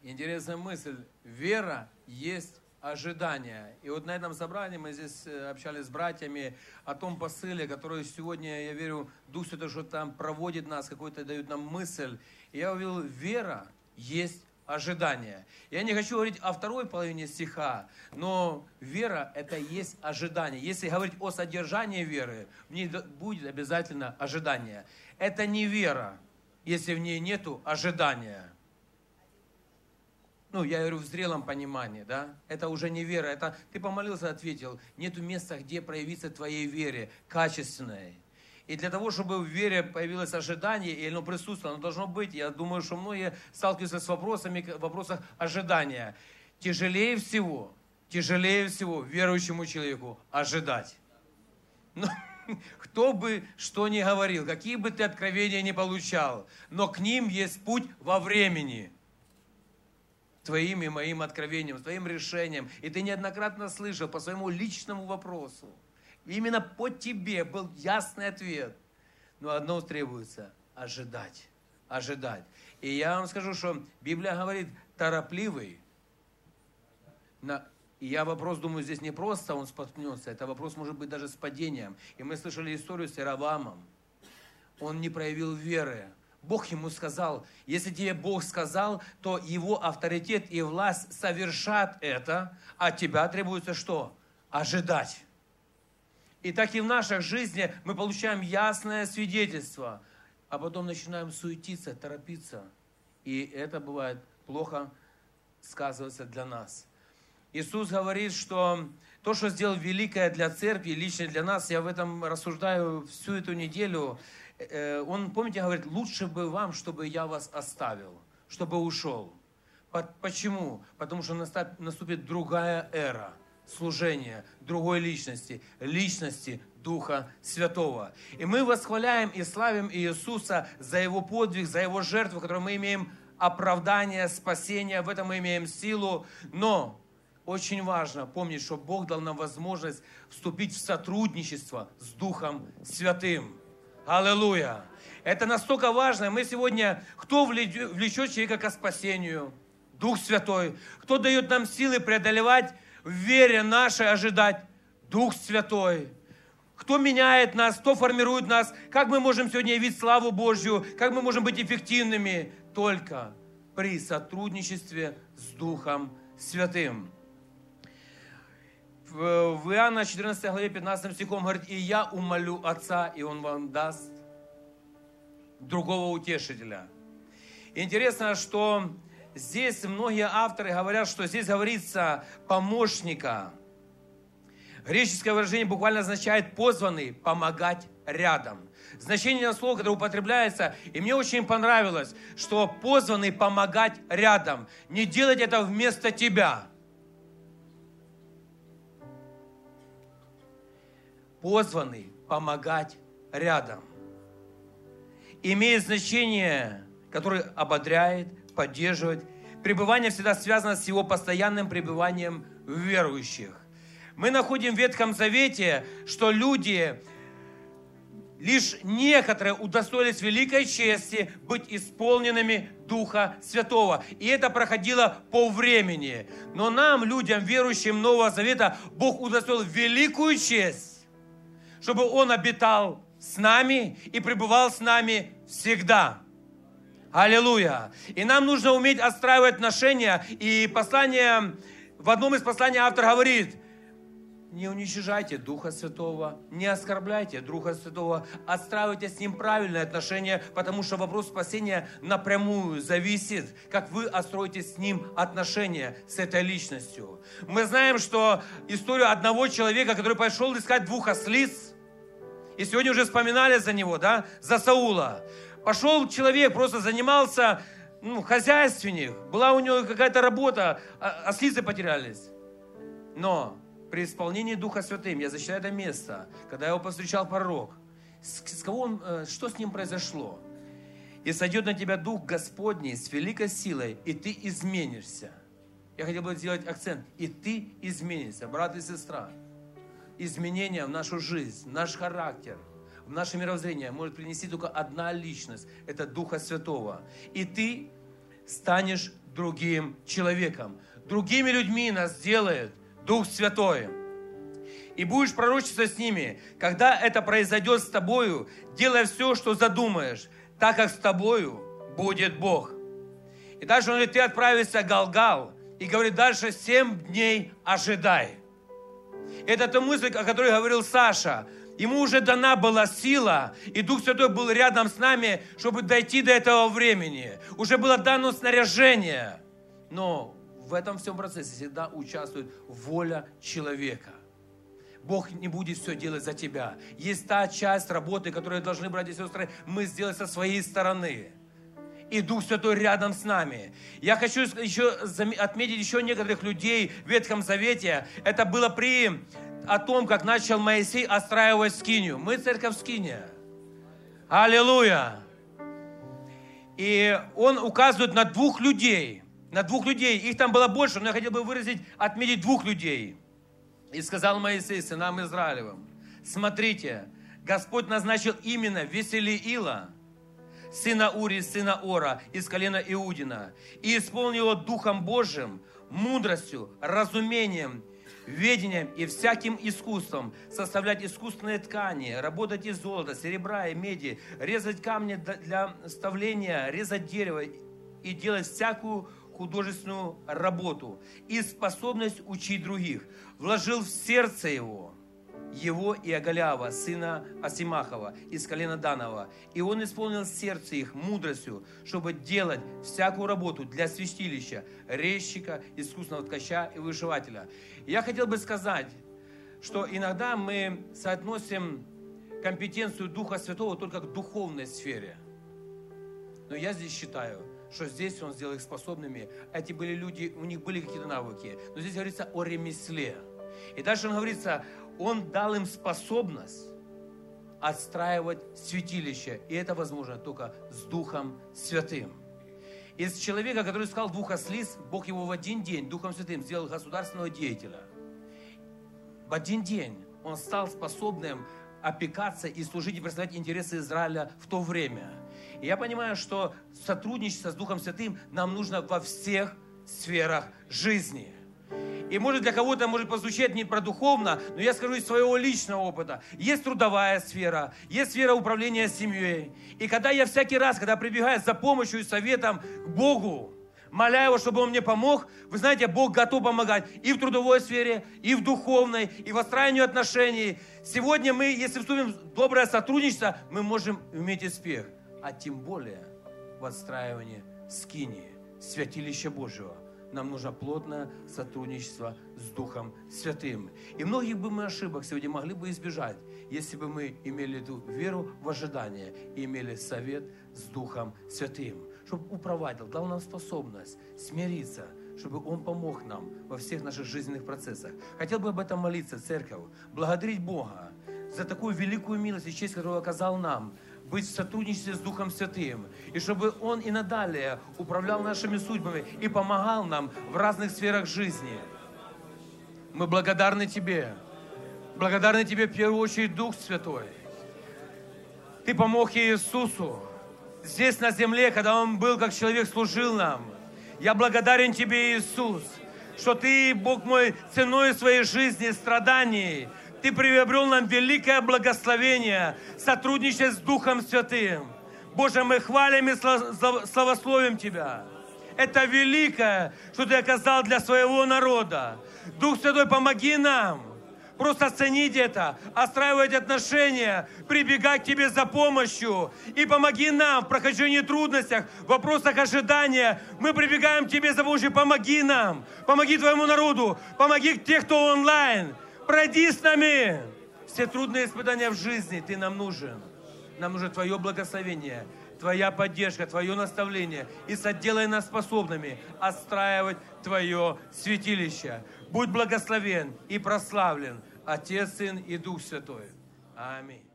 Интересная мысль. Вера есть ожидание. И вот на этом собрании мы здесь общались с братьями о том посыле, который сегодня, я верю, Дух Святой что-то там проводит нас, какой-то дает нам мысль. И я увидел, вера есть ожидание. Я не хочу говорить о второй половине стиха, но вера – это есть ожидание. Если говорить о содержании веры, в ней будет обязательно ожидание. Это не вера, если в ней нету ожидания. Ну, я говорю в зрелом понимании, да? Это уже не вера, это ты помолился, ответил. Нету места, где проявиться твоей вере, качественной. И для того, чтобы в вере появилось ожидание, и оно присутствовало, оно должно быть. Я думаю, что многие сталкиваются с вопросами, в вопросах ожидания. Тяжелее всего верующему человеку ожидать. Но, кто бы что ни говорил, какие бы ты откровения ни получал, но к ним есть путь во времени. Твоим и моим откровением, твоим решением. И ты неоднократно слышал по своему личному вопросу. Именно по тебе был ясный ответ. Но одно требуется – ожидать. Ожидать. И я вам скажу, что Библия говорит, торопливый. И я вопрос думаю, здесь не просто он споткнется, это вопрос может быть даже с падением. И мы слышали историю с Иеровоамом. Он не проявил веры. Бог ему сказал, если тебе Бог сказал, то его авторитет и власть совершат это, а от тебя требуется что? Ожидать. И так и в нашей жизни мы получаем ясное свидетельство, а потом начинаем суетиться, торопиться. И это бывает плохо сказывается для нас. Иисус говорит, что то, что сделал великое для церкви, лично для нас, я в этом рассуждаю всю эту неделю. Он, помните, говорит, лучше бы вам, чтобы я вас оставил, чтобы ушел. Почему? Потому что наступит другая эра служения, другой личности, личности Духа Святого. И мы восхваляем и славим Иисуса за Его подвиг, за Его жертву, в которой мы имеем оправдание, спасение, в этом мы имеем силу. Но очень важно помнить, что Бог дал нам возможность вступить в сотрудничество с Духом Святым. Аллилуйя! Это настолько важно. Мы сегодня, кто влечет человека к спасению? Дух Святой. Кто дает нам силы преодолевать в вере нашей, ожидать? Дух Святой. Кто меняет нас, кто формирует нас? Как мы можем сегодня явить славу Божью? Как мы можем быть эффективными? Только при сотрудничестве с Духом Святым. В Иоанна 14 главе 15 стихом говорит, «И я умолю Отца, и Он вам даст другого утешителя». Интересно, что здесь многие авторы говорят, что здесь говорится «помощника». Греческое выражение буквально означает «позванный помогать рядом». Значение слова, которое употребляется, и мне очень понравилось, что «позванный помогать рядом». Не делать это вместо тебя. Позванный помогать рядом. Имеет значение, которое ободряет, поддерживает. Пребывание всегда связано с его постоянным пребыванием в верующих. Мы находим в Ветхом Завете, что люди, лишь некоторые удостоились великой чести быть исполненными Духа Святого. И это проходило по времени. Но нам, людям, верующим Нового Завета, Бог удостоил великую честь, чтобы Он обитал с нами и пребывал с нами всегда. Аллилуйя! И нам нужно уметь отстраивать отношения. И в одном из посланий автор говорит, не уничижайте Духа Святого, не оскорбляйте Духа Святого, отстраивайте с Ним правильные отношения, потому что вопрос спасения напрямую зависит, как вы отстроите с Ним отношения, с этой личностью. Мы знаем, что историю одного человека, который пошел искать 2 ослиц, и сегодня уже вспоминали за него, да, за Саула. Пошел человек, просто занимался, хозяйственник, была у него какая-то работа, ослицы потерялись. Но при исполнении Духа Святым, я защищаю это место, когда его повстречал пророк, что с ним произошло? И сойдет на тебя Дух Господний с великой силой, и ты изменишься. Я хотел бы сделать акцент. И ты изменишься, брат и сестра. Изменения в нашу жизнь, в наш характер, в наше мировоззрение может принести только одна личность. Это Духа Святого. И ты станешь другим человеком. Другими людьми нас делает Дух Святой. И будешь пророчествовать с ними. Когда это произойдет с тобою, делай все, что задумаешь, так как с тобою будет Бог. И дальше он говорит, ты отправишься в Галгал. И говорит, дальше 7 дней ожидай. Это та мысль, о которой говорил Саша. Ему уже дана была сила, и Дух Святой был рядом с нами, чтобы дойти до этого времени. Уже было дано снаряжение. Но в этом всем процессе всегда участвует воля человека. Бог не будет все делать за тебя. Есть та часть работы, которую должны, братья и сестры, мы сделать со своей стороны. И Дух Святой рядом с нами. Я хочу еще отметить еще некоторых людей в Ветхом Завете. Это было о том, как начал Моисей отстраивать скинию. Мы церковь скиния. Аллилуйя! И он указывает на 2 людей. На 2 людей. Их там было больше, но я хотел бы отметить 2 людей. И сказал Моисей сынам Израилевым: смотрите, Господь назначил именно Веселиила, сына Ури, сына Ора, из колена Иудина, и исполнил его Духом Божьим, мудростью, разумением, ведением и всяким искусством, составлять искусственные ткани, работать из золота, серебра и меди, резать камни для вставления, резать дерево и делать всякую художественную работу, и способность учить других. Вложил в сердце его и Агалява, сына Асимахова, из колена Данова. И он исполнил сердце их мудростью, чтобы делать всякую работу для святилища, резчика, искусного ткача и вышивателя. Я хотел бы сказать, что иногда мы соотносим компетенцию Духа Святого только к духовной сфере. Но я здесь считаю, что здесь он сделал их способными. Эти были люди, у них были какие-то навыки. Но здесь говорится о ремесле. И дальше он говорится, он дал им способность отстраивать святилище. И это возможно только с Духом Святым. Из человека, который искал 2 ослиц, Бог его в один день Духом Святым сделал государственного деятеля. В один день он стал способным опекаться и служить и представлять интересы Израиля в то время. И я понимаю, что сотрудничество с Духом Святым нам нужно во всех сферах жизни. И может для кого-то может прозвучать не про духовно, но я скажу из своего личного опыта. Есть трудовая сфера, есть сфера управления семьей. И когда я всякий раз, когда прибегаю за помощью и советом к Богу, моля Его, чтобы Он мне помог, вы знаете, Бог готов помогать и в трудовой сфере, и в духовной, и в выстраивании отношений. Сегодня мы, если вступим в доброе сотрудничество, мы можем иметь успех. А тем более в отстраивании скинии, святилища Божьего. Нам нужно плотное сотрудничество с Духом Святым. И многих бы мы ошибок сегодня могли бы избежать, если бы мы имели эту веру в ожидание и имели совет с Духом Святым. Чтобы упроводил, дал нам способность смириться, чтобы Он помог нам во всех наших жизненных процессах. Хотел бы об этом молиться, церковь, благодарить Бога за такую великую милость и честь, которую оказал нам, быть в сотрудничестве с Духом Святым, и чтобы Он и надалее управлял нашими судьбами и помогал нам в разных сферах жизни. Мы благодарны Тебе. Благодарны Тебе в первую очередь, Дух Святой. Ты помог Иисусу здесь на земле, когда Он был как человек, служил нам. Я благодарен Тебе, Иисус, что Ты, Бог мой, ценой своей жизни, страданий, Ты приобрел нам великое благословение, сотрудничая с Духом Святым. Боже, мы хвалим и славословим Тебя. Это великое, что Ты оказал для своего народа. Дух Святой, помоги нам просто оценить это, отстраивать отношения, прибегать к Тебе за помощью. И помоги нам в прохождении трудностях, в вопросах ожидания. Мы прибегаем к Тебе за помощью. Помоги нам, помоги Твоему народу, помоги тех, кто онлайн. Пройди с нами все трудные испытания в жизни. Ты нам нужен. Нам нужно Твое благословение, Твоя поддержка, Твое наставление. И соделай нас способными отстраивать Твое святилище. Будь благословен и прославлен Отец, Сын и Дух Святой. Аминь.